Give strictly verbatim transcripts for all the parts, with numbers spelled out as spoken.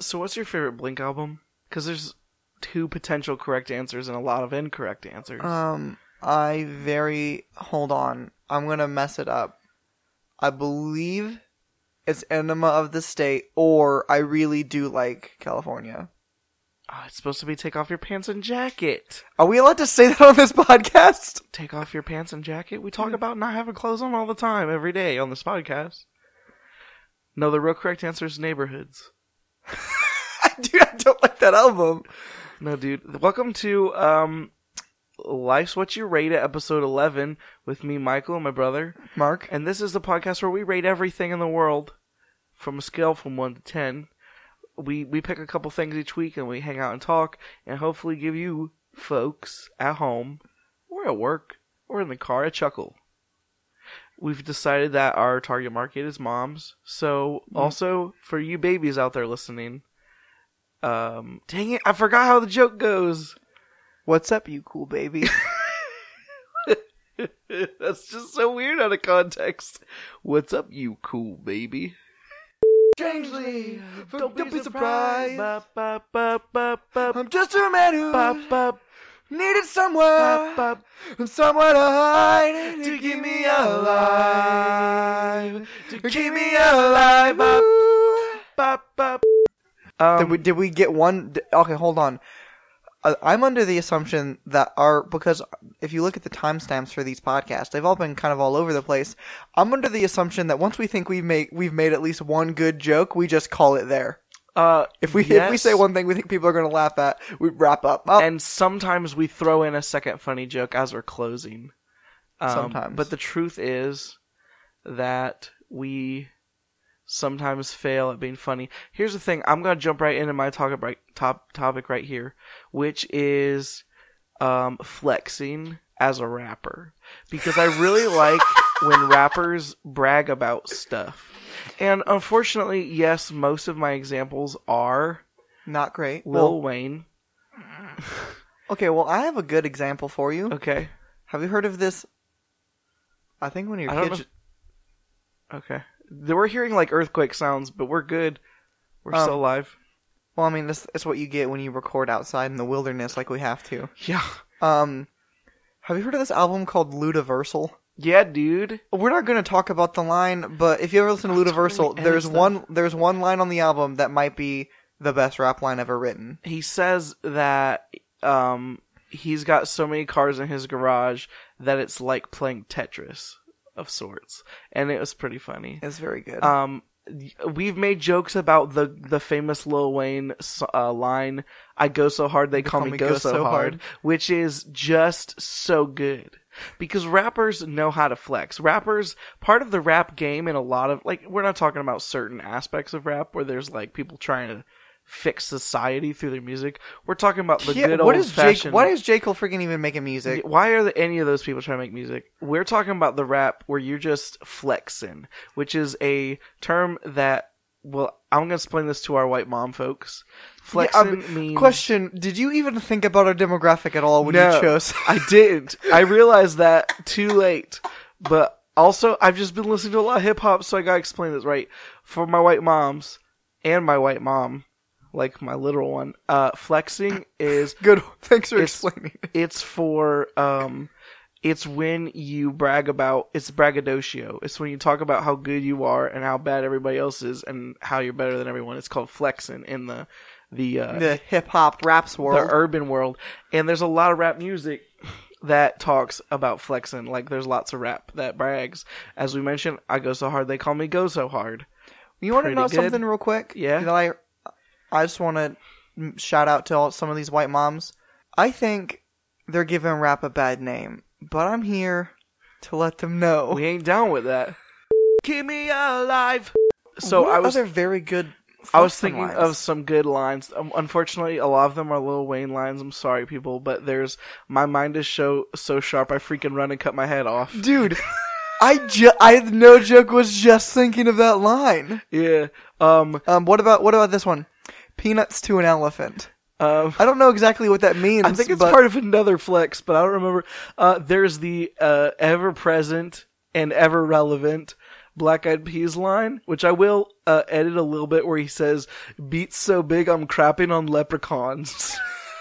So what's your favorite Blink album? Because there's two potential correct answers and a lot of incorrect answers. Um, I very... Hold on. I'm going to mess it up. I believe it's Enema of the State, or I really do like California. Oh, it's supposed to be Take Off Your Pants and Jacket. Are we allowed to say that on this podcast? Take off your pants and jacket? We talk about not having clothes on all the time, every day on this podcast. No, the real correct answer is Neighborhoods. Dude, I don't like that album. No, dude. Welcome to um, Life's What You Rate It, episode eleven, with me, Michael, and my brother, Mark. And this is the podcast where we rate everything in the world from a scale from one to ten. We we pick a couple things each week, and we hang out and talk, and hopefully give you folks at home, or at work, or in the car a chuckle. We've decided that our target market is moms, so also for you babies out there listening, um, dang it, I forgot how the joke goes. What's up, you cool baby? That's just so weird out of context. What's up, you cool baby? Strangely, don't, don't be surprised. Ba, ba, ba, ba, ba, I'm just a man who ba, ba, needed somewhere, ba, and somewhere to hide, to keep me alive, to keep me alive. Ba, ba, ba. Um, Did we, did we get one? Okay, hold on. Uh, I'm under the assumption that our, because if you look at the timestamps for these podcasts, they've all been kind of all over the place. I'm under the assumption that once we think we've made, we've made at least one good joke, we just call it there. Uh, if we yes. if we say one thing we think people are going to laugh at, we wrap up. Oh. And sometimes we throw in a second funny joke as we're closing. Um, sometimes. But the truth is that we sometimes fail at being funny. Here's the thing. I'm going to jump right into my talk, right, top topic right here, which is um, flexing as a rapper. Because I really like when rappers brag about stuff. And unfortunately, yes, most of my examples are not great. Lil well, Wayne. Okay, well, I have a good example for you. Okay. Have you heard of this? I think when your I don't kids... know. Okay. We're hearing like earthquake sounds, but we're good. We're um, still alive. Well, I mean, this is what you get when you record outside in the wilderness like we have to. Yeah. Um, have you heard of this album called Ludaversal? Yeah, dude. We're not going to talk about the line, but if you ever listen to Oh, Ludaversal, totally there's them. one there's one line on the album that might be the best rap line ever written. He says that um, he's got so many cars in his garage that it's like playing Tetris of sorts, and it was pretty funny. It's very good. Um, we've made jokes about the the famous Lil Wayne uh, line, "I go so hard they, they call, call me, me go, go so, so hard,", hard, which is just so good. Because rappers know how to flex. Rappers, part of the rap game in a lot of, like, we're not talking about certain aspects of rap where there's, like, people trying to fix society through their music. We're talking about the yeah, good what old is fashioned... Jake, why is J. Cole freaking even making music? Why are the, any of those people trying to make music? We're talking about the rap where you're just flexing, which is a term that, well, I'm going to explain this to our white mom folks. Flexing yeah, um, means... Question, did you even think about our demographic at all when no, you chose? I didn't. I realized that too late. But also, I've just been listening to a lot of hip-hop, so I gotta explain this right. For my white moms, and my white mom, like my literal one, uh, flexing is... Good, thanks for explaining. It's for, um... It's when you brag about, it's braggadocio. It's when you talk about how good you are and how bad everybody else is and how you're better than everyone. It's called flexing in the, the, uh, the hip hop raps world, the urban world. And there's a lot of rap music that talks about flexing. Like there's lots of rap that brags. As we mentioned, I go so hard, they call me go so hard. You want to know good. something real quick? Yeah. That I, I just want to shout out to all, some of these white moms. I think they're giving rap a bad name. But I'm here to let them know. We ain't down with that. Keep me alive. So what I was other very good. I was thinking lines? of some good lines. Um, unfortunately, a lot of them are Lil Wayne lines. I'm sorry, people, but there's my mind is so so sharp. I freaking run and cut my head off, dude. I ju- I no joke was just thinking of that line. Yeah. Um. Um. What about what about this one? Peanuts to an elephant. Um, I don't know exactly what that means. I think it's but... part of another flex, but I don't remember. Uh, there's the uh, ever-present and ever-relevant Black Eyed Peas line, which I will uh, edit a little bit, where he says, "Beats so big I'm crapping on leprechauns."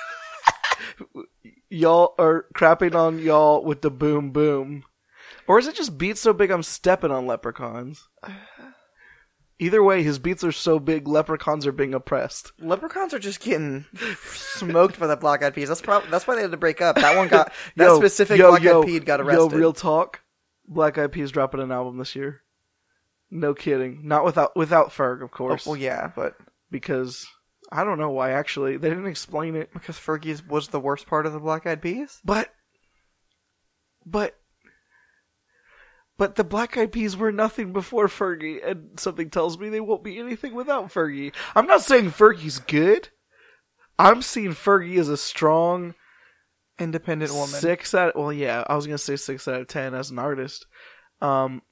Y'all are crapping on y'all with the boom boom. Or is it just beats so big I'm stepping on leprechauns? Either way, his beats are so big, leprechauns are being oppressed. Leprechauns are just getting smoked by the Black Eyed Peas. That's prob- That's why they had to break up. That one got that yo, specific yo, Black yo, Eyed Peas got arrested. Yo, real talk. Black Eyed Peas dropping an album this year. No kidding. Not without without Ferg, of course. Oh, well, yeah, but because I don't know why. Actually, they didn't explain it. Because Fergie was the worst part of the Black Eyed Peas. But, but. But the Black Eyed Peas were nothing before Fergie, and something tells me they won't be anything without Fergie. I'm not saying Fergie's good. I'm seeing Fergie as a strong, independent woman. Six out. Well, yeah, I was gonna say six out of ten as an artist. Um,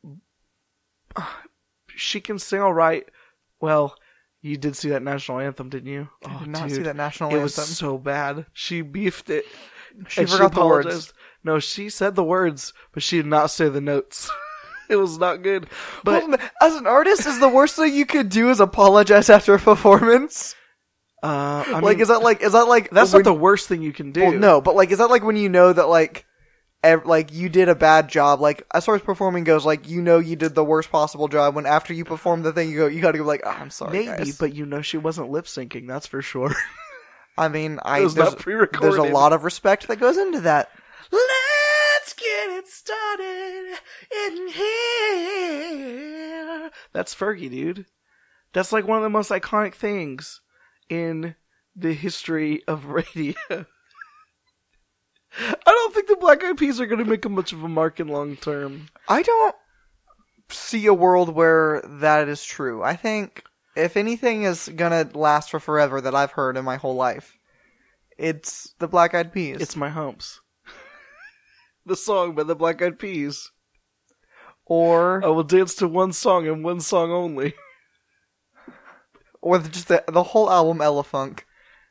she can sing all right. Well, you did see that national anthem, didn't you? I Oh, did not dude, see that national it anthem. was so bad. She beefed it. She and forgot she the words. apologized. No, she said the words, but she did not say the notes. It was not good. But well, as an artist, is the worst thing you could do is apologize after a performance? Uh, I like, mean, is that like, is that like, that's when, not the worst thing you can do. Well, no, but like, is that like when you know that like, ev- like you did a bad job? Like, as far as performing goes, like you know you did the worst possible job. When after you perform the thing, you go, you got to go like, oh, I'm sorry, maybe, guys. but you know she wasn't lip syncing. That's for sure. I mean, I It was there's, not pre-recorded. there's a lot of respect that goes into that. Let's get it started in here. That's Fergie, dude. That's like one of the most iconic things in the history of radio. I don't think the Black Eyed Peas are going to make a much of a mark in long term. I don't see a world where that is true. I think if anything is gonna last for forever that I've heard in my whole life, it's the Black Eyed Peas. It's My Humps. The song by the Black Eyed Peas. Or I will dance to one song and one song only. Or the, just the, the whole album, Elefunk.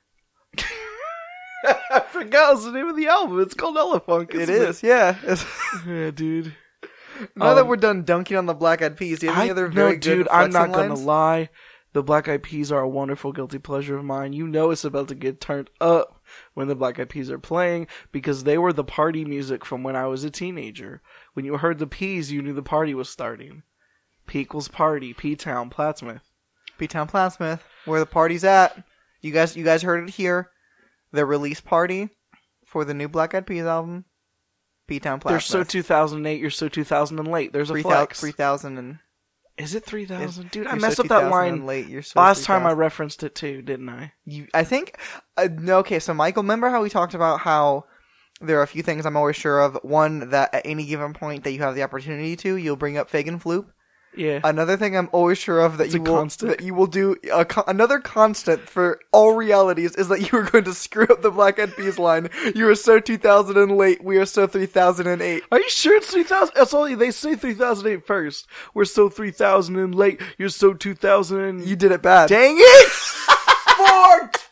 I forgot what's the name of the album. It's called Elefunk. It isn't is, yeah. Yeah, dude. Now Um, that we're done dunking on the Black Eyed Peas, do you have any I, other very no, good dude, I'm not flexing gonna lines? lie. The Black Eyed Peas are a wonderful guilty pleasure of mine. You know it's about to get turned up when the Black Eyed Peas are playing because they were the party music from when I was a teenager. When you heard the Peas, you knew the party was starting. P equals party. P-Town, Plattsmouth. P-Town Plattsmouth, where the party's at. You guys, you guys heard it here. The release party for the new Black Eyed Peas album. P-Town They're so Plattsmouth. two thousand eight, you're so two thousand and late. There's a three flex. thousand and Is it three thousand? Dude, I you're messed so up that two thousand line and late. You're so last time I three thousand. referenced it too, didn't I? You, I think. Uh, no, okay, so Michael, remember how we talked about how there are a few things I'm always sure of. One, that at any given point that you have the opportunity to, you'll bring up Fig and Floop. Yeah. Another thing I'm always sure of that It's you a will constant. that you will do a co- another constant for all realities is that you are going to screw up the Black Eyed Peas line. You are so two thousand and late. We are so three thousand eight. Are you sure it's three thousand? That's only, they say three thousand eight first. We're so three thousand and late. You're so two thousand. You did it bad. Dang it! Forked!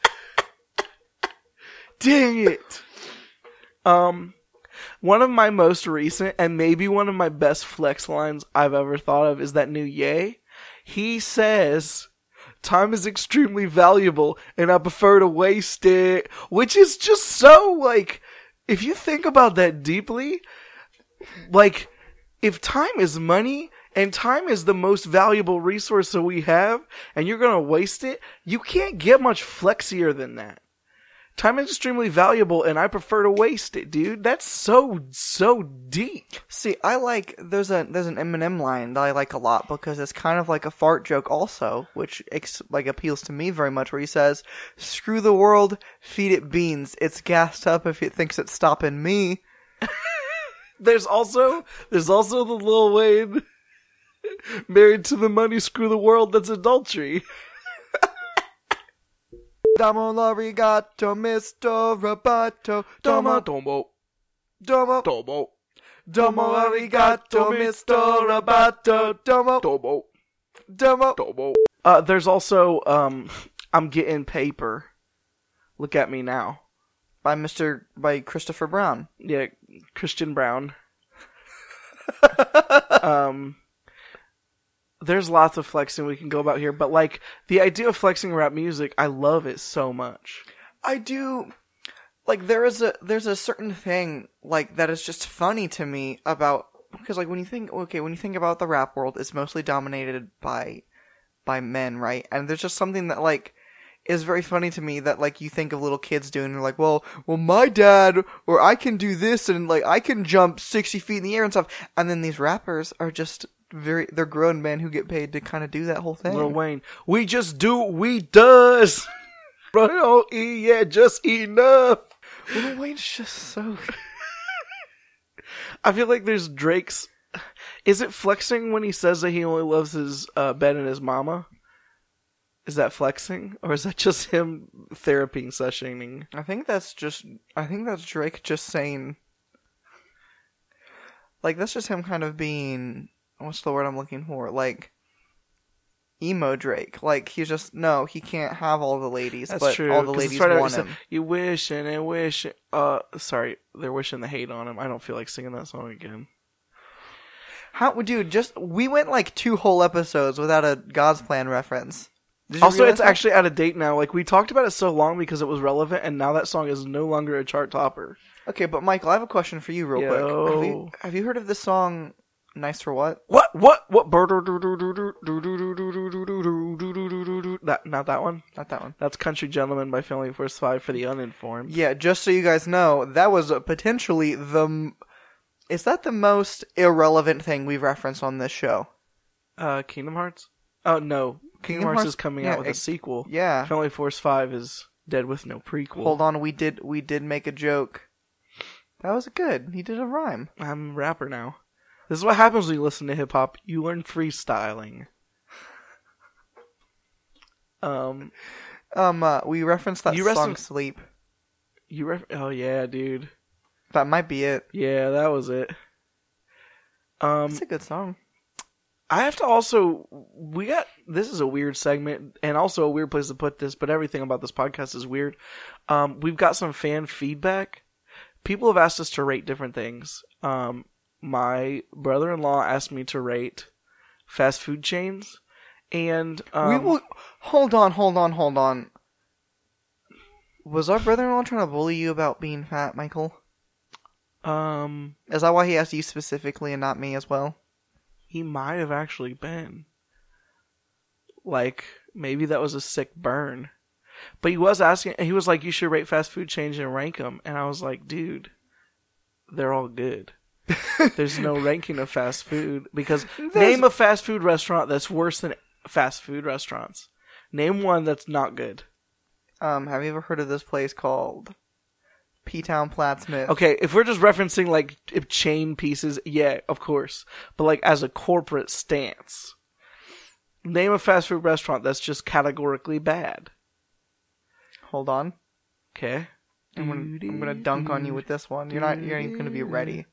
Dang it. Um, one of my most recent and maybe one of my best flex lines I've ever thought of is that new Ye. He says, time is extremely valuable and I prefer to waste it. Which is just so, like, if you think about that deeply, like, if time is money and time is the most valuable resource that we have and you're gonna waste it, you can't get much flexier than that. Time is extremely valuable and I prefer to waste it, dude. That's so, so deep. See, I like there's a there's an Eminem line that I like a lot because it's kind of like a fart joke also, which ex- like appeals to me very much. Where he says, "Screw the world, feed it beans. It's gassed up if it thinks it's stopping me." There's also, there's also the Lil Wayne, married to the money, screw the world, that's adultery. Domo l'arigato, Mister Roboto. Domo, domo, domo, domo, domo arigato, Mister Roboto. Domo, domo, domo. domo. Uh, there's also, um, I'm getting paper. Look at me now. By Mister by Christopher Brown. Yeah, Christian Brown. um, there's lots of flexing we can go about here, but like the idea of flexing rap music, I love it so much. I do. Like there is a there's a certain thing like that is just funny to me about because like when you think okay when you think about the rap world, it's mostly dominated by by men, right? And there's just something that like is very funny to me that like you think of little kids doing. They're like, well, well, my dad or I can do this and like I can jump sixty feet in the air and stuff. And then these rappers are just very they're grown men who get paid to kind of do that whole thing. Lil Wayne, we just do what we does. Run on E, yeah, just enough. Lil Wayne's just so. I feel like there's Drake's. Is it flexing when he says that he only loves his uh, bed and his mama? Is that flexing, or is that just him therapy sessioning? I think that's just. I think that's Drake just saying. Like that's just him kind of being. What's the word I'm looking for? Like. Emo Drake. Like he's just no, he can't have all the ladies, That's but true, all the 'cause ladies it's right want out- him. You wishing and wishing. Uh, sorry, they're wishing the hate on him. I don't feel like singing that song again. How, dude? Just we went like two whole episodes without a God's Plan reference. Did you Also, realize it's that? actually out of date now. Like we talked about it so long because it was relevant, and now that song is no longer a chart topper. Okay, but Michael, I have a question for you, real Yo. quick. Have you, have you heard of this song? Nice for what? What? What? What? That not that one. Not that one. That's "Country Gentleman" by Family Force Five for the uninformed. Yeah, just so you guys know, that was uh, potentially the. m- Is that the most irrelevant thing we've referenced on this show? Uh, Kingdom Hearts. Oh no, Kingdom, Kingdom Hearts, Hearts- is coming yeah, out with it- a sequel. Yeah. Family Force Five is dead with no prequel. Hold on, we did we did make a joke. That was good. He did a rhyme. I'm a rapper now. This is what happens when you listen to hip hop. You learn freestyling. Um, Um, uh, we referenced that You song referenced- "Sleep." you ref- oh yeah, dude. That might be it. Yeah, that was it. Um, It's a good song. I have to also, we got, this is a weird segment and also a weird place to put this, but everything about this podcast is weird. Um, we've got some fan feedback. People have asked us to rate different things. Um, my brother-in-law asked me to rate fast food chains, and um, we will. Hold on, hold on, hold on. Was our brother-in-law trying to bully you about being fat, Michael? um, Is that why he asked you specifically and not me as well? he might have actually been. Like, maybe that was a sick burn. But he was asking, he was like, you should rate fast food chains and rank them. And I was like, dude, they're all good. There's no ranking of fast food. Because name a fast food restaurant that's worse than fast food restaurants. Name one that's not good. Um, have you ever heard of this place called P-Town Plattsmouth? Okay, if we're just referencing like if chain pieces, yeah, of course. But like as a corporate stance, name a fast food restaurant that's just categorically bad. Hold on. Okay. I'm gonna, I'm gonna dunk on you with this one. You're not. You're not even gonna be ready.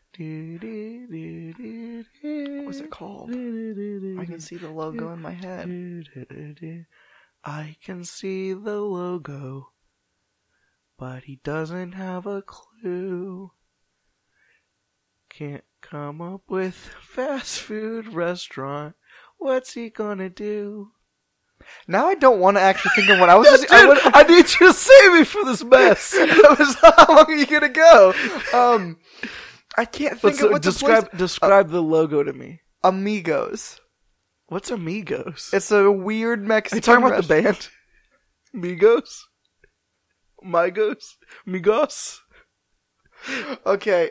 What's it called? I can see the logo in my head. I can see the logo, but he doesn't have a clue. Can't come up with fast food restaurant. What's he gonna do? Now I don't want to actually think of what I was. Dude, just, I, would, I need you to save me from this mess. I was, how long are you gonna go? Um, I can't think Let's, of what describe the place. describe the logo to me. Amigos. What's Amigos? It's a weird Are Mexican. you talking about rest- the band? Migos? Migos? Migos? Okay.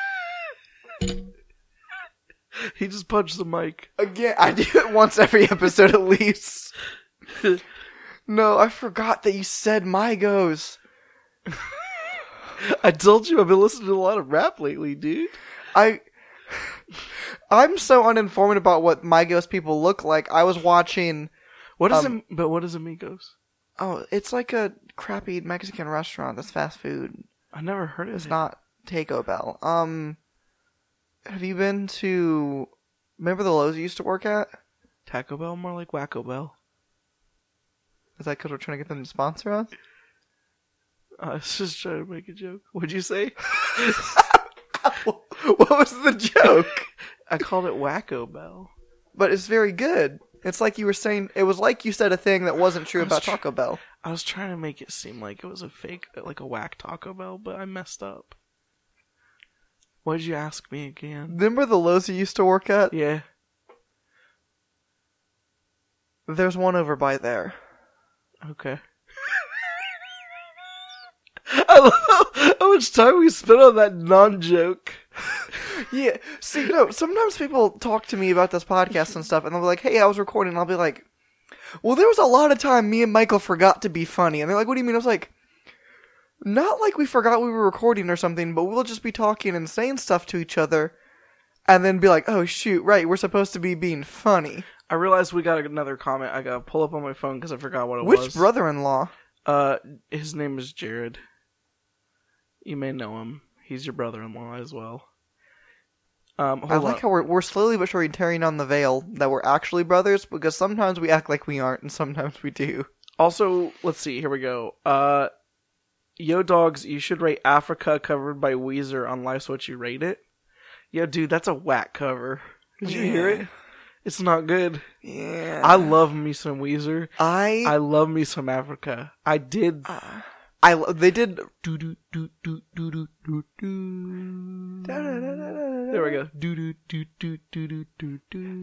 He just punched the mic. Again, I do it once every episode at least. No, I forgot that you said Migos. I told you I've been listening to a lot of rap lately, dude. I, I'm so uninformed about what Migos people look like. I was watching. What is Um, Am- but what is Amigos? Oh, it's like a crappy Mexican restaurant that's fast food. I never heard of It's it. not Taco Bell. Um, have you been to? Remember the Lowe's you used to work at? Taco Bell, more like Wacko Bell. Is that because we're trying to get them to sponsor us? I was just trying to make a joke. What'd you say? What was the joke? I called it Wacko Bell. but it's very good. It's like you were saying. It was like you said a thing that wasn't true about tr- Taco Bell. I was trying to make it seem like it was a fake, like a whack Taco Bell, but I messed up. What did you ask me again? Remember the Lowe's you used to work at? Yeah. There's one over by there. Okay. I love how much time we spent on that non-joke. Yeah. See, no, sometimes people talk to me about this podcast and stuff, and they'll be like, hey, I was recording, and I'll be like, well, there was a lot of time me and Michael forgot to be funny. And they're like, what do you mean? I was like, not like we forgot we were recording or something, but we'll just be talking and saying stuff to each other, and then be like, oh, shoot, right, we're supposed to be being funny. I realized we got another comment. I gotta pull up on my phone because I forgot what it Which was. Which brother-in-law? Uh, his name is Jared. You may know him. He's your brother-in-law as well. Um, hold I like on. how we're, we're slowly but surely tearing down the veil that we're actually brothers, because sometimes we act like we aren't, and sometimes we do. Also, let's see. Here we go. Uh, Yo, dogs, you should rate Africa covered by Weezer on Life's What You Rate It. Yo, dude, that's a whack cover. Did you Yeah. hear it? It's not good. Yeah. I love me some Weezer. I... I love me some Africa. I did... Uh, I... They did... Do do do do do do do do. There we go. Do do do do do do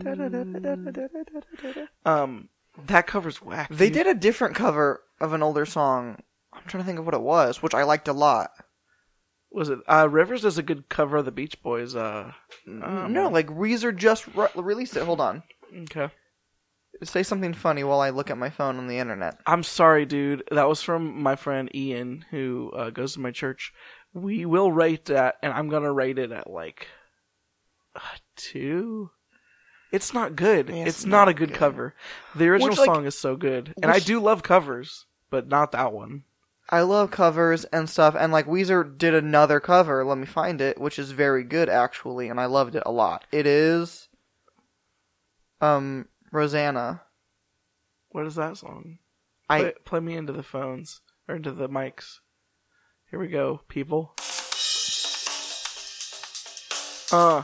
do do. Um, that cover's whack. They dude. did a different cover of an older song. I'm trying to think of what it was, which I liked a lot. Was it? Uh, Rivers does a good cover of the Beach Boys. Uh, um, no, like Weezer just re- released it. Hold on. Okay. Say something funny while I look at my phone on the internet. I'm sorry, dude. That was from my friend Ian, who uh, goes to my church. We will rate that, and I'm gonna rate it at like uh, two. It's not good. Yeah, it's it's not, not a good, good. cover. The original Which, like, song is so good, and I which- do love covers, but not that one. I love covers and stuff, and like Weezer did another cover, let me find it, which is very good actually, and I loved it a lot. It is, um, Rosanna. What is that song? I Play, play me into the phones, or into the mics. Here we go, people. Uh.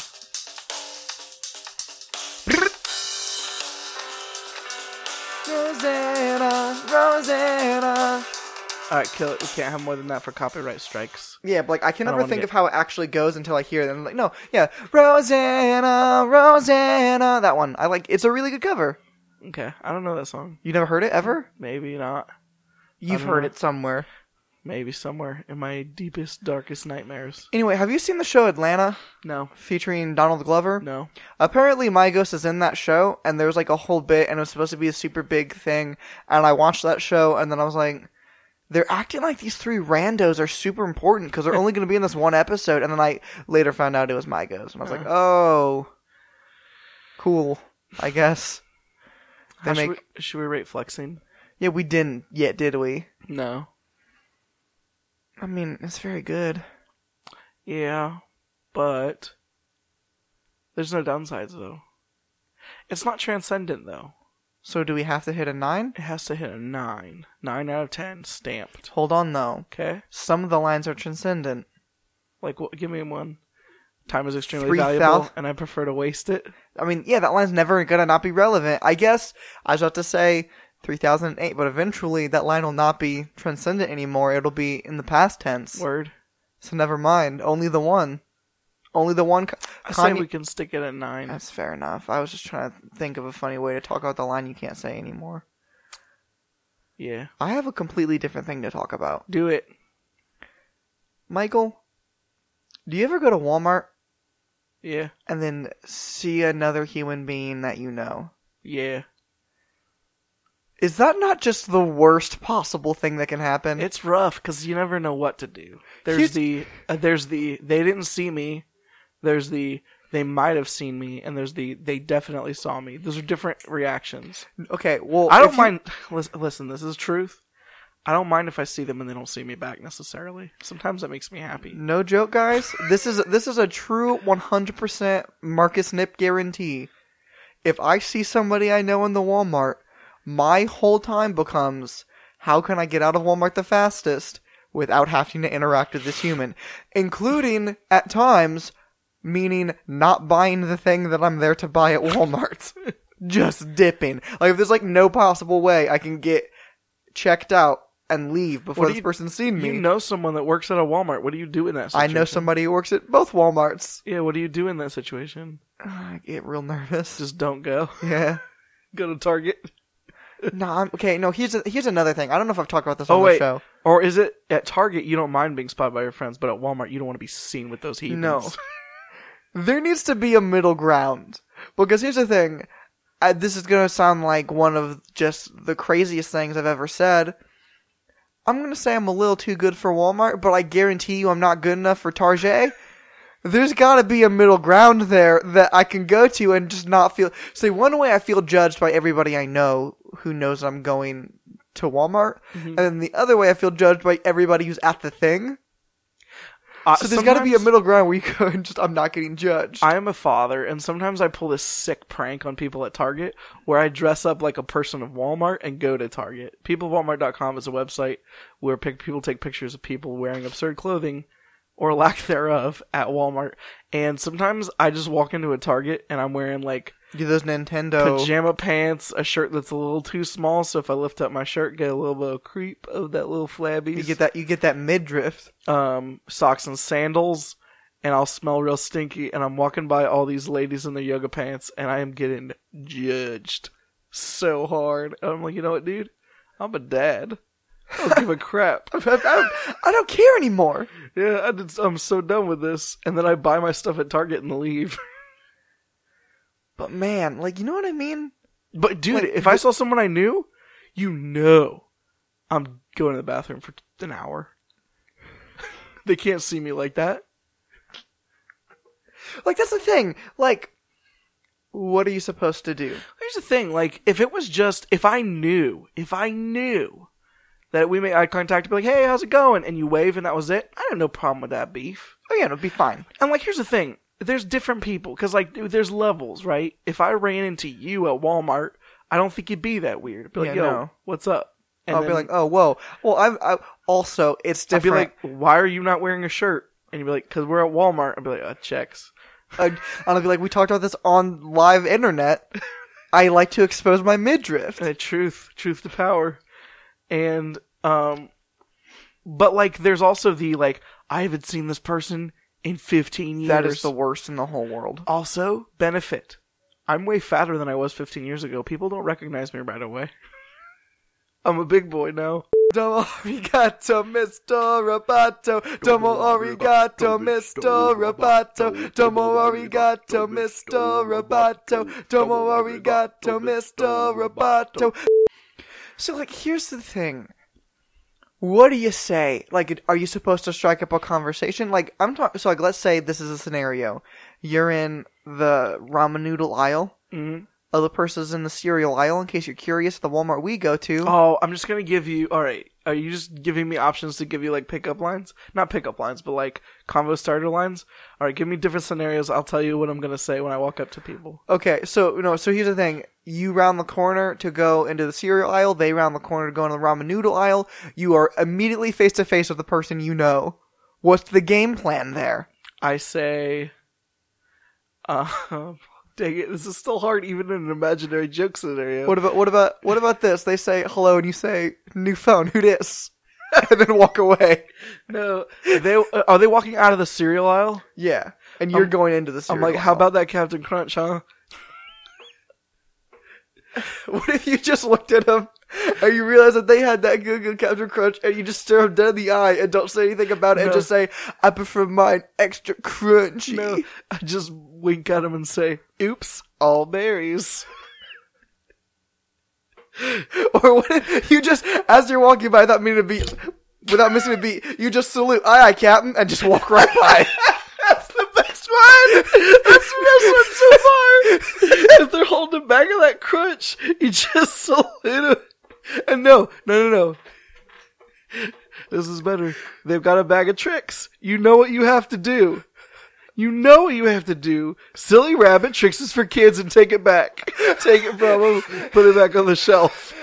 Rosanna, Rosanna. Alright, kill it. We can't have more than that for copyright strikes. Yeah, but like I can I don't never wanna think get- of how it actually goes until I hear it. And I'm like, no, yeah, Rosanna, Rosanna. That one. I like. It's a really good cover. Okay, I don't know that song. You never heard it ever? Maybe not. You've don't heard know. it somewhere. Maybe somewhere in my deepest, darkest nightmares. Anyway, have you seen the show Atlanta No. featuring Donald Glover? No. Apparently, Migos is in that show, and there was like a whole bit, and it was supposed to be a super big thing. And I watched that show, and then I was like, they're acting like these three randos are super important because they're only going to be in this one episode. And then I later found out it was Migos, and I was like, Uh. oh, cool, I guess. They How should, make we, should we rate flexing? yeah, we didn't yet, did we? No. I mean, it's very good. Yeah, but there's no downsides though. It's not transcendent though. So do we have to hit a nine? It has to hit a nine. Nine out of ten, stamped. Hold on, though. Okay. Some of the lines are transcendent. Like, what, give me one. Time is extremely Three valuable, thousand- and I prefer to waste it. I mean, yeah, that line's never gonna not be relevant. I guess I was about to say three thousand eight, but eventually that line will not be transcendent anymore. It'll be in the past tense. Word. So never mind. Only the one. Only the one. I say Kanye- we can stick it at nine. That's fair enough. I was just trying to think of a funny way to talk about the line you can't say anymore. Yeah. I have a completely different thing to talk about. Do it. Michael, do you ever go to Walmart Yeah. and then see another human being that you know? Yeah. Is that not just the worst possible thing that can happen? It's rough because you never know what to do. There's Here's- the uh, there's the they didn't see me. There's the they might have seen me, and there's the they definitely saw me. Those are different reactions. Okay, well, I don't if you- mind. Listen, listen, this is truth. I don't mind if I see them and they don't see me back necessarily. Sometimes that makes me happy. No joke, guys. This is this is a true one hundred percent Marcus Nip guarantee. If I see somebody I know in the Walmart, my whole time becomes, how can I get out of Walmart the fastest without having to interact with this human? Including, at times, meaning not buying the thing that I'm there to buy at Walmart. just dipping. Like if there's like no possible way I can get checked out and leave before this you, person's seen me. You know someone that works at a Walmart. What do you do in that I situation? know somebody who works at both Walmarts. Yeah, what do you do in that situation? I get real nervous. Just don't go. Yeah. Go to Target. No, I'm, okay, no, here's a, here's another thing. I don't know if I've talked about this Oh, on wait. the show. Or is it at Target you don't mind being spotted by your friends, but at Walmart you don't want to be seen with those heathens? No. There needs to be a middle ground. Because here's the thing. I, this is going to sound like one of just the craziest things I've ever said. I'm going to say I'm a little too good for Walmart, but I guarantee you I'm not good enough for Target. There's got to be a middle ground there that I can go to and just not feel... See, one way I feel judged by everybody I know who knows I'm going to Walmart, mm-hmm. and then the other way I feel judged by everybody who's at the thing. Uh, so there's got to be a middle ground where you go and just, I'm not getting judged. I am a father, and sometimes I pull this sick prank on people at Target where I dress up like a person of Walmart and go to Target. people of walmart dot com is a website where people take pictures of people wearing absurd clothing or lack thereof at Walmart. And sometimes I just walk into a Target and I'm wearing like do those Nintendo pajama pants, a shirt that's a little too small, so if I lift up my shirt, get a little bit of creep of that little flabby. You get that you get that midriff. Um, socks and sandals, and I'll smell real stinky, and I'm walking by all these ladies in their yoga pants, and I am getting judged so hard. And I'm like, you know what, dude? I'm a dad. I don't give a crap. I, don't, I don't care anymore. Yeah, I did, I'm so done with this. And then I buy my stuff at Target and leave. But man, like, you know what I mean? But dude, like, if I saw someone I knew, you know I'm going to the bathroom for an hour. They can't see me like that. Like, that's the thing. Like, what are you supposed to do? Here's the thing. Like, if it was just, if I knew, if I knew that we made eye contact, be like, hey, how's it going? And you wave and that was it, I have no problem with that beef. Oh yeah, it'll be fine. And like, here's the thing. There's different people, because, like, there's levels, right? If I ran into you at Walmart, I don't think it'd be that weird. I'd be like, yeah, yo, no. what's up? And I'll then, be like, oh, whoa. Well, I've, I also, it's different. I'd be like, why are you not wearing a shirt? And you'd be like, because we're at Walmart. I'd be like, uh, checks. I'd, I'll be like, we talked about this on live internet. I like to expose my midriff. Uh, truth. Truth to power. And, um, but, like, there's also the, like, I haven't seen this person in fifteen years. That is the worst in the whole world. Also, benefit. I'm way fatter than I was fifteen years ago. People don't recognize me right away. I'm a big boy now. Domo arigato, Mister Roboto. Domo arigato, Mister Roboto. Domo arigato, Mister Roboto. Domo arigato, Mister Roboto. So, like, here's the thing. What do you say? Like, are you supposed to strike up a conversation? Like, I'm talking. So, like, let's say this is a scenario. You're in the ramen noodle aisle. Mm-hmm. Other person's in the cereal aisle. In case you're curious, the Walmart we go to. Oh, I'm just gonna give you. All right, are you just giving me options to give you like pickup lines? Not pickup lines, but like convo starter lines. All right, give me different scenarios. I'll tell you what I'm gonna say when I walk up to people. Okay, so no. So here's the thing. You round the corner to go into the cereal aisle. They round the corner to go into the ramen noodle aisle. You are immediately face to face with the person you know. What's the game plan there? I say, uh, dang it, this is still hard even in an imaginary joke scenario. What about what about what about this? They say hello and you say new phone. Who dis? And then walk away. No, they are they walking out of the cereal aisle? Yeah, and you're I'm, going into the cereal. I'm like, aisle. how about that Captain Crunch, huh? What if you just looked at them and you realize that they had that good, good Captain Crunch and you just stare them dead in the eye and don't say anything about it no. and just say, I prefer mine extra crunchy. No, I just wink at them and say, oops, all berries. Or what if you just, as you're walking by without meaning to beat, without missing a beat, you just salute, aye aye Captain, and just walk right by. That's the best one! That's the best one so far! If they're holding a bag of that crunch, you just salute them. And no, no, no, no. This is better. They've got a bag of tricks. You know what you have to do. You know what you have to do. Silly rabbit, tricks is for kids, and take it back. Take it from them, put it back on the shelf.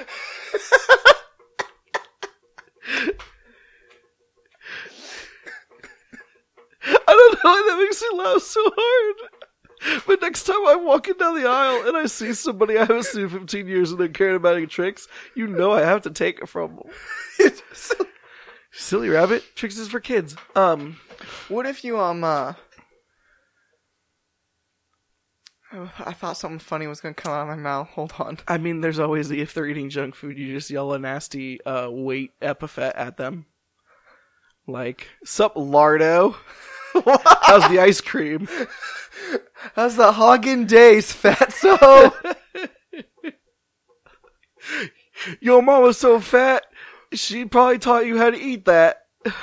I don't know why that makes me laugh so hard. But next time I'm walking down the aisle and I see somebody I haven't seen in fifteen years and they're carrying about any tricks, you know I have to take it from them. Silly rabbit. Tricks is for kids. Um, What if you, um, uh... I thought something funny was gonna come out of my mouth. Hold on. I mean, there's always the if they're eating junk food, you just yell a nasty uh, weight epithet at them. Like, sup, Lardo? How's the ice cream? How's the Haagen-Dazs, fatso? Your mama's so fat, she probably taught you how to eat that.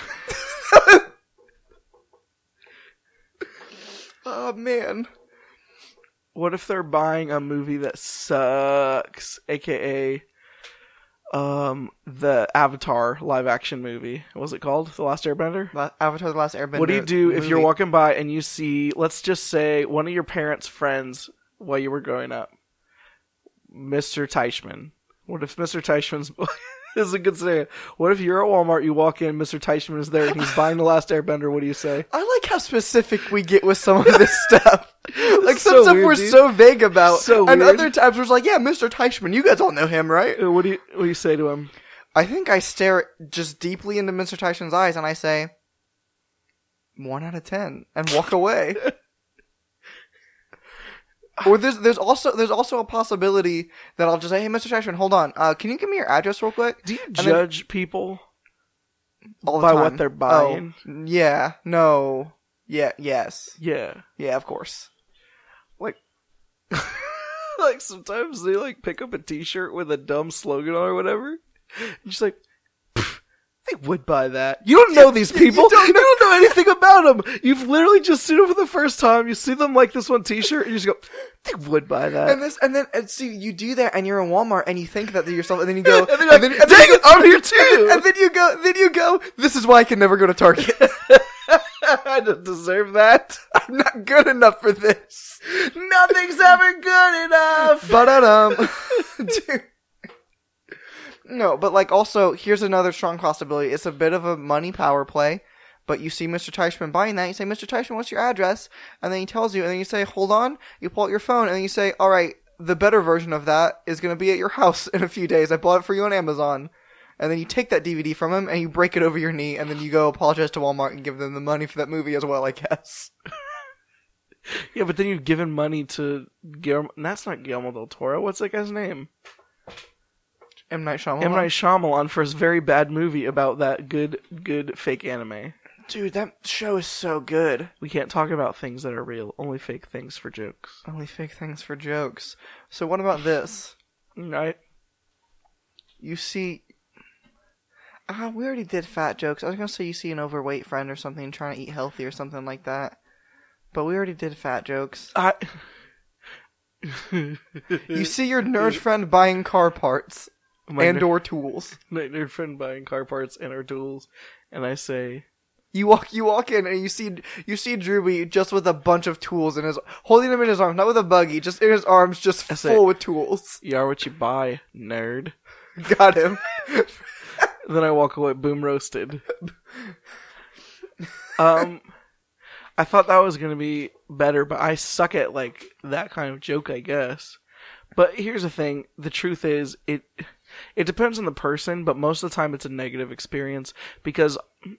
Oh, man. What if they're buying a movie that sucks, aka um the Avatar live action movie? What was it called? The Last Airbender? La- Avatar The Last Airbender. What do you do if movie. you're walking by and you see, let's just say, one of your parents' friends while you were growing up? Mister Teichman. What if Mister Teichman's... This is a good scenario. What if you're at Walmart, you walk in, Mister Teichman is there, and he's buying The Last Airbender? What do you say? I like how specific we get with some of this stuff. Like, some So stuff weird, we're dude. so vague about. So and weird. other times we're just like, yeah, Mister Teichman, you guys all know him, right? Uh, What do you What do you say to him? I think I stare just deeply into Mister Teichman's eyes and I say, one out of ten, and walk away. Or there's there's also there's also a possibility that I'll just say, hey, Mister Teichman, hold on. Uh, can you give me your address real quick? Do you And then- judge people All the by time. what they're buying? Oh, yeah. No. Yeah. Yes. Yeah. Yeah. Of course. Like, like sometimes they like pick up a T-shirt with a dumb slogan on or whatever. And just like, "Pff, they would buy that. You don't know these people. you, don't know. you don't know anything about them. You've literally just seen them for the first time. You see them like this one T-shirt, and you just go, they would buy that. And this, and then, and see, you do that, and you're in Walmart, and you think that to yourself, and then you go, and then, you're like, and then, and dang then you it, I'm here too. and then you go, then you go, this is why I can never go to Target. I don't deserve that. I'm not good enough for this. Nothing's ever good enough. But um, dude. No, but like also, here's another strong possibility. It's a bit of a money power play, but you see Mister Teichman buying that, you say, Mister Teichman, what's your address? And then he tells you, and then you say, hold on, you pull out your phone, and then you say, alright, the better version of that is going to be at your house in a few days. I bought it for you on Amazon. And then you take that D V D from him, and you break it over your knee, and then you go apologize to Walmart and give them the money for that movie as well, I guess. Yeah, but then you've given money to Guillermo. That's not Guillermo del Toro. What's that guy's name? M. Night Shyamalan. M. Night Shyamalan for his very bad movie about that good, good fake anime. Dude, that show is so good. We can't talk about things that are real. Only fake things for jokes. Only fake things for jokes. So what about this? Right? You see... Ah, we already did fat jokes. I was gonna say you see an overweight friend or something trying to eat healthy or something like that. But we already did fat jokes. I... You see your nerd friend buying car parts My and ner- or tools. my nerd friend buying car parts and our tools, and I say, You walk, you walk in and you see, you see Drewby just with a bunch of tools in his, holding them in his arms, not with a buggy, just in his arms, just I full say- with tools. you are what you buy, nerd. Got him. Then I walk away, boom roasted. um, I thought that was gonna be better, but I suck at like that kind of joke, I guess. But here's the thing: the truth is, it it depends on the person, but most of the time it's a negative experience because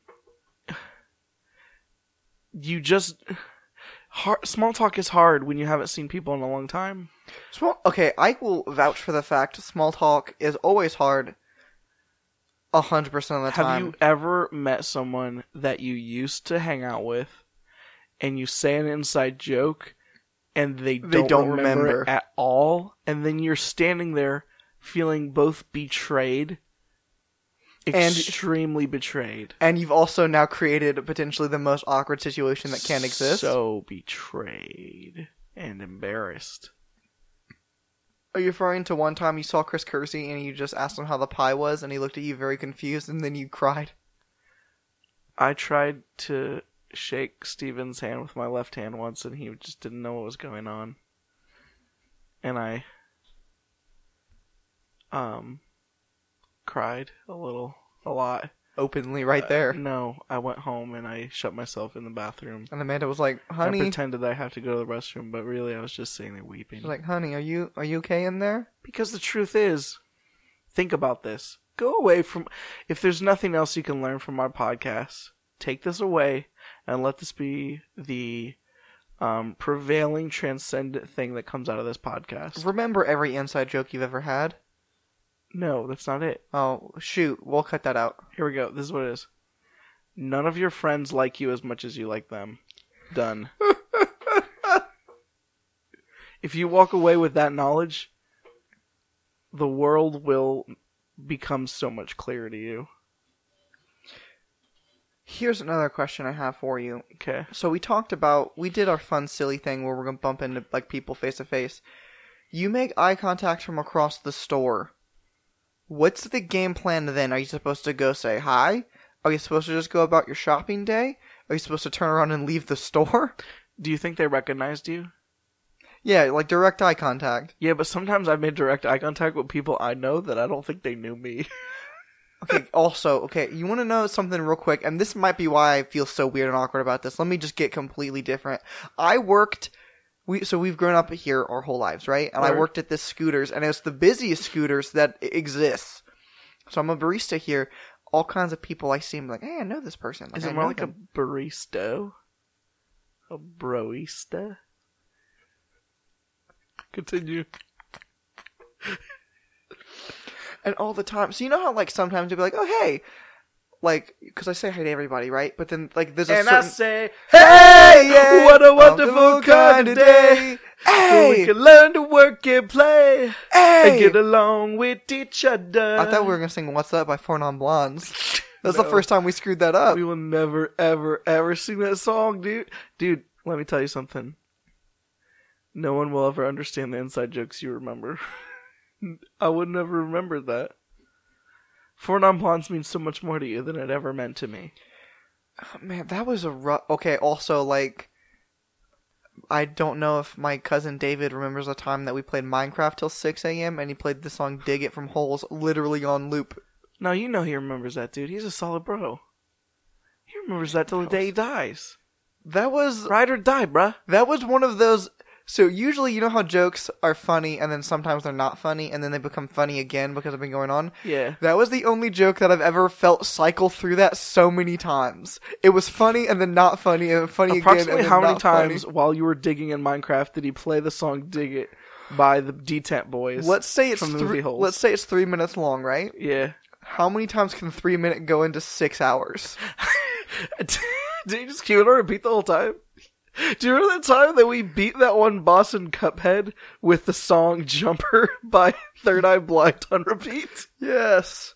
you just hard, small talk is hard when you haven't seen people in a long time. Small, okay, I will vouch for the fact small talk is always hard. A hundred percent of the Have time. you ever met someone that you used to hang out with, and you say an inside joke, and they don't, They don't remember, remember. it at all, and then you're standing there feeling both betrayed, And- extremely betrayed, And you've also now created potentially the most awkward situation that can exist. so betrayed and embarrassed. Are you referring to one time you saw Chris Kersey and you just asked him how the pie was and he looked at you very confused and then you cried? I tried to shake Steven's hand with my left hand once, and he just didn't know what was going on. And I, um, cried a little, a lot. openly right there. Uh, no, I went home and I shut myself in the bathroom. And Amanda was like, I honey... pretended I had to go to the restroom, but really I was just sitting there weeping. She was like, honey, are you are you okay in there? Because the truth is, think about this. Go away from... If there's nothing else you can learn from our podcast, take this away and let this be the um, prevailing, transcendent thing that comes out of this podcast. Remember every inside joke you've ever had? No, that's not it. Oh, shoot. We'll cut that out. Here we go. This is what it is. None of your friends like you as much as you like them. Done. If you walk away with that knowledge, the world will become so much clearer to you. Here's another question I have for you. Okay. So we talked about, we did our fun, silly thing where we're going to bump into like people face to face. You make eye contact from across the store. What's the game plan then? Are you supposed to go say hi? Are you supposed to just go about your shopping day? Are you supposed to turn around and leave the store? Do you think they recognized you? Yeah, like direct eye contact. Yeah, but sometimes I've made direct eye contact with people I know that I don't think they knew me. Okay, also, okay, you want to know something real quick? And this might be why I feel so weird and awkward about this. Let me just get completely different. I worked... We So we've grown up here our whole lives, right? And right. I worked at this Scooters, and it's the busiest Scooters that exists. So I'm a barista here. All kinds of people I see, I'm like, hey, I know this person. Like, Is I it more know like them. a barista? A broista? Continue. And all the time. So you know how, like, sometimes you'll be like, oh, hey. Like, because I say hi to everybody, right? But then, like, there's a And certain... I say, Hey, yeah, what a wonderful kind of day. Hey, We can learn to work and play. hey. And get along with each other. I thought we were going to sing What's Up by Four Non Blondes. That's No. the first time we screwed that up. We will never, ever, ever sing that song, dude. Dude, let me tell you something. No one will ever understand the inside jokes you remember. I would never remember that. Four Non-Blondes means so much more to you than it ever meant to me. Oh, man, that was a rough... Okay, also, like... I don't know if my cousin David remembers a time that we played Minecraft till six a.m. and he played the song Dig It from Holes literally on loop. No, you know he remembers that, dude. He's a solid bro. He remembers that till the day he dies. That was... Ride or die, bruh. That was one of those... So usually, you know how jokes are funny and then sometimes they're not funny and then they become funny again because they've been going on? Yeah. That was the only joke that I've ever felt cycle through that so many times. It was funny and then not funny and then funny again and Approximately then how many not times funny. while you were digging in Minecraft did he play the song Dig It by the D-Tent Boys? Let's say it's from the three, movie Holes. let's say it's three minutes long, right? Yeah. How many times can three minute go into six hours? Did you just cue it or repeat the whole time? Do you remember that time that we beat that one boss in Cuphead with the song Jumper by Third Eye Blind on repeat? Yes.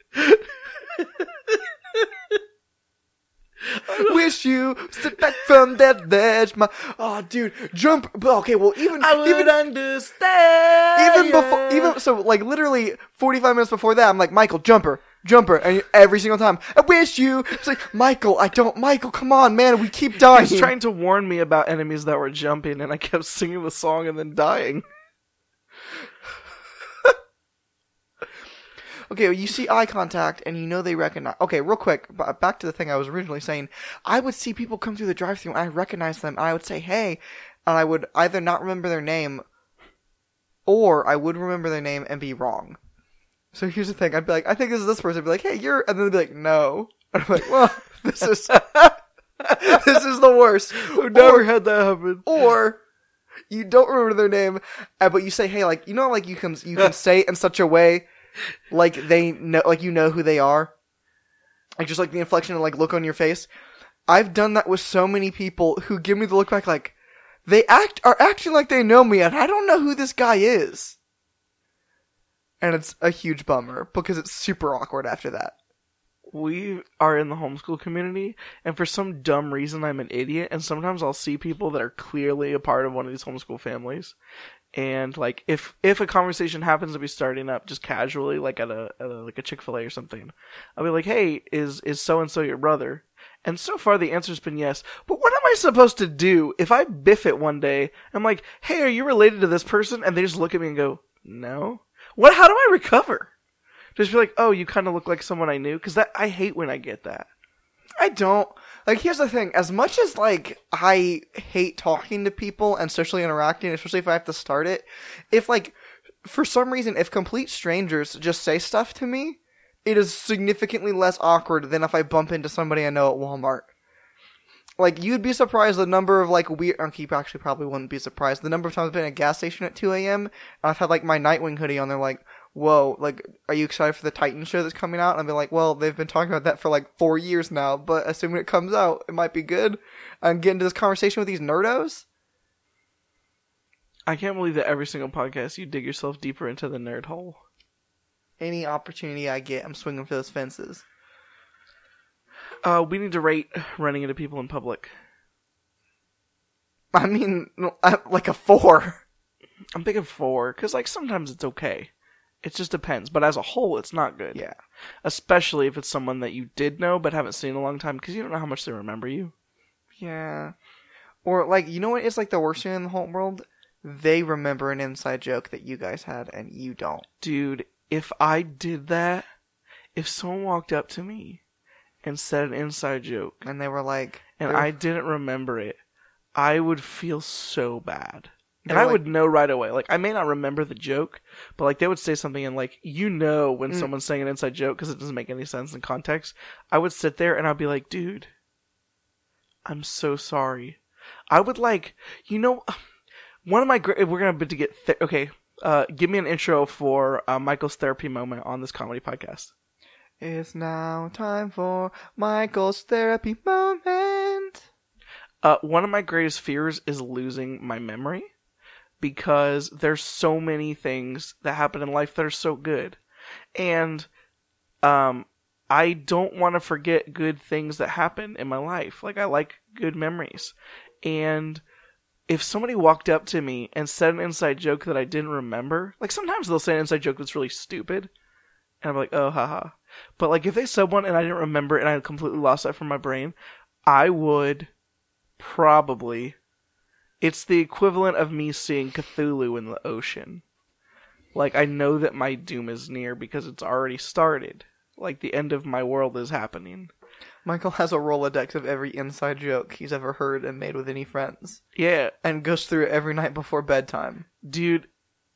Wish you sit back from that ledge, my oh, dude, jump. Okay, well, even I would even understand. even before, even so, like literally forty-five minutes before that, I'm like, Michael, jumper, jumper, and every single time, I wish you. It's like, Michael, I don't, Michael, come on, man, we keep dying. He was trying to warn me about enemies that were jumping, and I kept singing the song and then dying. Okay, well, you see eye contact, and you know they recognize... Okay, real quick, b- back to the thing I was originally saying. I would see people come through the drive-thru, and I recognize them, and I would say, hey, and I would either not remember their name, or I would remember their name and be wrong. So here's the thing, I'd be like, I think this is this person, I'd be like, hey, you're... And then they'd be like, no. And I'm like, well, this is... this is the worst. I've never Or- had that happen. Or... You don't remember their name, uh, but you say, hey, like, you know, like, you can you can say it in such a way... Like they know, like you know who they are, like just like the inflection and like look on your face. I've done that with so many people who give me the look back, like they act are acting like they know me, and I don't know who this guy is, and it's a huge bummer because it's super awkward after that. We are in the homeschool community, and for some dumb reason, I'm an idiot, and sometimes I'll see people that are clearly a part of one of these homeschool families. And like, if if a conversation happens to be starting up just casually, like at a, at a like a Chick-fil-A or something, I'll be like, "Hey, is is so and so your brother?" And so far, the answer's been yes. But what am I supposed to do if I biff it one day? I'm like, "Hey, are you related to this person?" And they just look at me and go, "No." What? How do I recover? Just be like, oh, you kind of look like someone I knew, because that I hate when I get that. I don't. Like, here's the thing. As much as, like, I hate talking to people and socially interacting, especially if I have to start it, if, like, for some reason, if complete strangers just say stuff to me, it is significantly less awkward than if I bump into somebody I know at Walmart. Like, you'd be surprised the number of, like, weird... Okay, you actually probably wouldn't be surprised. The number of times I've been at a gas station at two a.m., and I've had, like, my Nightwing hoodie on, they're like, whoa, like, are you excited for the Titan show that's coming out? And I'd be like, well, they've been talking about that for, like, four years now, but assuming it comes out, it might be good. And get into this conversation with these nerdos. I can't believe that every single podcast you dig yourself deeper into the nerd hole. Any opportunity I get, I'm swinging for those fences. Uh, we need to rate running into people in public. I mean, like a four. I'm thinking four, because, like, sometimes it's okay. It just depends. But as a whole, it's not good. Yeah. Especially if it's someone that you did know but haven't seen in a long time, because you don't know how much they remember you. Yeah. Or, like, you know what is, like, the worst thing in the whole world? They remember an inside joke that you guys had, and you don't. Dude, if I did that, if someone walked up to me and said an inside joke, and they were like... and I didn't remember it, I would feel so bad. And They're I like, would know right away. Like, I may not remember the joke, but, like, they would say something and, like, you know when Mm. someone's saying an inside joke because it doesn't make any sense in context. I would sit there and I'd be like, dude, I'm so sorry. I would, like, you know, one of my great... We're going to get... Th- okay, uh, give me an intro for uh, Michael's therapy moment on this comedy podcast. It's now time for Michael's therapy moment. Uh, one of my greatest fears is losing my memory, because there's so many things that happen in life that are so good. And um, I don't want to forget good things that happen in my life. Like, I like good memories. And if somebody walked up to me and said an inside joke that I didn't remember, like, sometimes they'll say an inside joke that's really stupid, and I'm like, oh, haha. But, like, if they said one and I didn't remember it and I completely lost that from my brain, I would probably... It's the equivalent of me seeing Cthulhu in the ocean. Like, I know that my doom is near because it's already started. Like, the end of my world is happening. Michael has a Rolodex of every inside joke he's ever heard and made with any friends. Yeah. And goes through it every night before bedtime. Dude,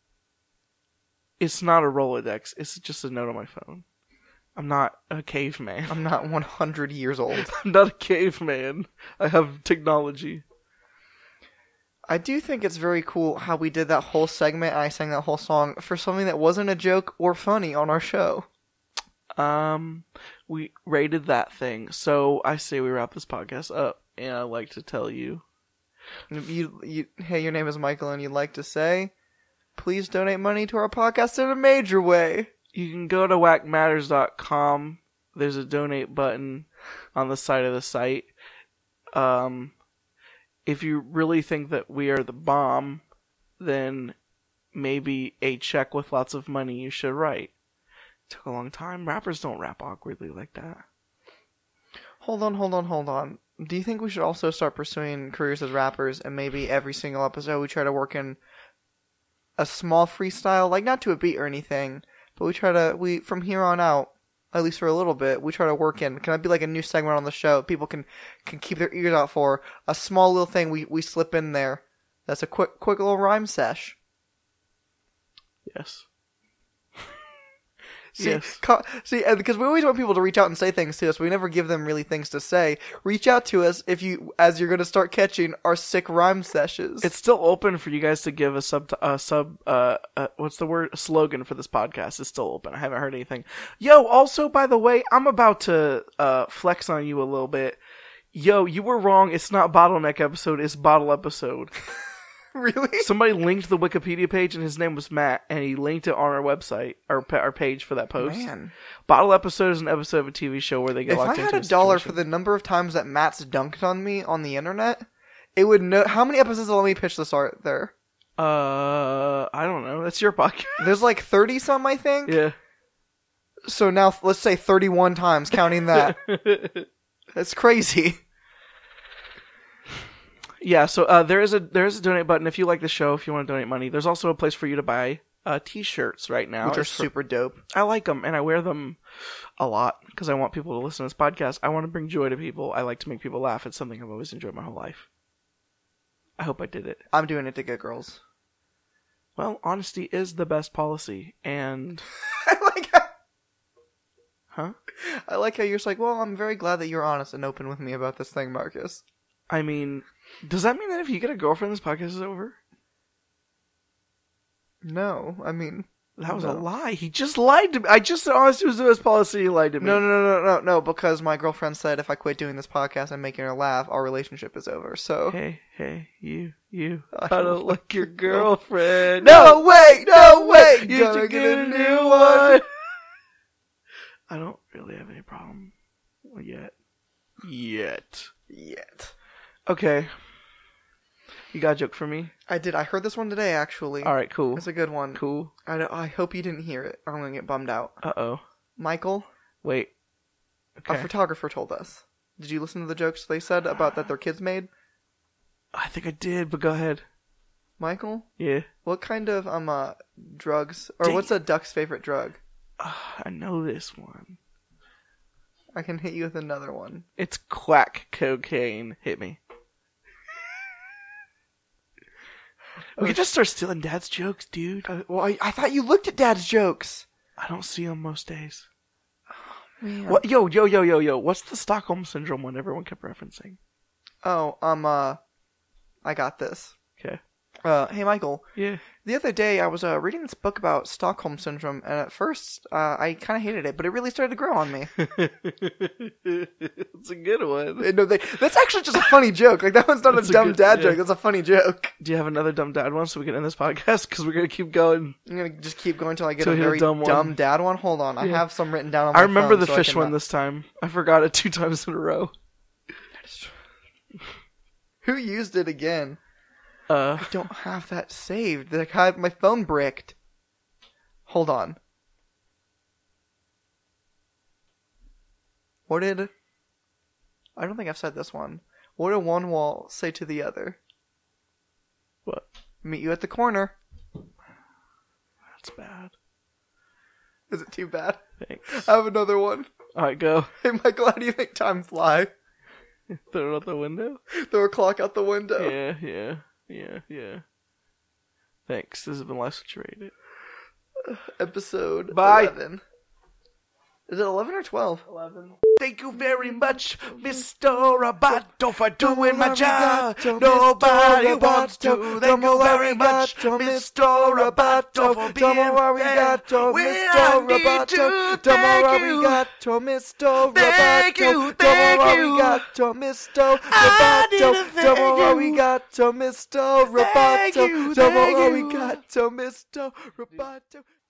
it's not a Rolodex. It's just a note on my phone. I'm not a caveman. I'm not one hundred years old. I'm not a caveman. I have technology. I do think it's very cool how we did that whole segment and I sang that whole song for something that wasn't a joke or funny on our show. Um, we rated that thing, so I say we wrap this podcast up, and I'd like to tell you... If you, you, hey, your name is Michael and you'd like to say, please donate money to our podcast in a major way. You can go to whack matters dot com. There's a donate button on the side of the site. Um... If you really think that we are the bomb, then maybe a check with lots of money you should write. It took a long time. Rappers don't rap awkwardly like that. Hold on, hold on, hold on. Do you think we should also start pursuing careers as rappers and maybe every single episode we try to work in a small freestyle, like not to a beat or anything, but we try to, we from here on out, at least for a little bit, we try to work in. Can that be like a new segment on the show? People can, can keep their ears out for a small little thing we, we slip in there. That's a quick quick little rhyme sesh. Yes. See, yes. Co- see, and because we always want people to reach out and say things to us, we never give them really things to say. Reach out to us if you, as you're going to start catching our sick rhyme sessions. It's still open for you guys to give a sub, a sub, uh, uh, what's the word? A slogan for this podcast. It's still open. I haven't heard anything. Yo, also, by the way, I'm about to, uh, flex on you a little bit. Yo, you were wrong. It's not bottleneck episode. It's bottle episode. Really? Somebody linked the Wikipedia page and his name was Matt, and he linked it on our website, our, our page for that post. Man. Bottle episode is an episode of a T V show where they get If locked I into had a dollar for situation. the number of times that Matt's dunked on me on the internet, it would know. How many episodes let me pitch this art there? Uh, I don't know. That's your podcast. There's like thirty some, I think. Yeah. So now let's say thirty-one times, counting that. That's crazy. Yeah, so uh, there is a there is a donate button if you like the show, if you want to donate money. There's also a place for you to buy uh, t-shirts right now. Which are It's for- super dope. I like them, and I wear them a lot because I want people to listen to this podcast. I want to bring joy to people. I like to make people laugh. It's something I've always enjoyed my whole life. I hope I did it. I'm doing it to get girls. Well, honesty is the best policy, and... I like how... Huh? I like how you're just like, well, I'm very glad that you're honest and open with me about this thing, Marcus. I mean, does that mean that if you get a girlfriend, this podcast is over? No, I mean... That was no. a lie. He just lied to me. I just said honesty was the best policy. He lied to me. No, no, no, no, no, no, because my girlfriend said if I quit doing this podcast and making her laugh, our relationship is over, so... Hey, hey, you, you. I I don't don't like your girlfriend. No, wait, no, wait! You Gonna should get get a a new new one! one. I don't really have any problem yet. Yet. Yet. Okay. You got a joke for me? I did. I heard this one today, actually. All right, cool. It's a good one. Cool. I, don't- I hope you didn't hear it, or I'm gonna get bummed out. Uh-oh. Michael, Wait. a Okay. photographer told us. Did you listen to the jokes they said about that their kids made? I think I did, but go ahead. Michael, Yeah. what kind of um uh drugs, or Dang what's a duck's favorite drug? Uh, I know this one. I can hit you with another one. It's quack cocaine. Hit me. We could just start stealing Dad's jokes, dude. Uh, well, I, I thought you looked at Dad's jokes. I don't see them most days. Man. What? Yo, yo, yo, yo, yo. What's the Stockholm Syndrome one everyone kept referencing? Oh, um, uh, I got this. Okay. Uh, hey, Michael. Yeah. The other day, I was uh, reading this book about Stockholm Syndrome, and at first, uh, I kind of hated it, but it really started to grow on me. It's a good one. Uh, no, they, that's actually just a funny joke. Like, that one's not That's a a dumb good- dad yeah. joke. That's a funny joke. Do you have another dumb dad one so we can end this podcast? Because we're going to keep going. I'm gonna just keep going until I get Till a we hit a very dumb dumb, one. dad one. Hold on, I Yeah. have some written down on my I remember phone the so I fish can, one uh, this time. I forgot it two times in a row. Who used it again? Uh, I don't have that saved. Like, I have my phone bricked. Hold on. What did... I don't think I've said this one. What did one wall say to the other? what? Meet you at the corner. That's bad. Is it too bad? Thanks. I have another one. Alright, go. Hey, Michael, how do you make time fly? Throw it out the window? Throw a clock out the window. Yeah, yeah, yeah, yeah. Thanks. This has been Life Situated. Episode Bye. eleven. Is it eleven or twelve? eleven. Thank you very much, Mister Roboto, for doing my job. Nobody wants to. Thank you very much, Mister Roboto, for being there. When I need to, thank you. Mister Thank you, thank you. Mister I didn't thank you. Arigato, Mister Thank you, Roboto. thank you. Arigato, Mister Roboto.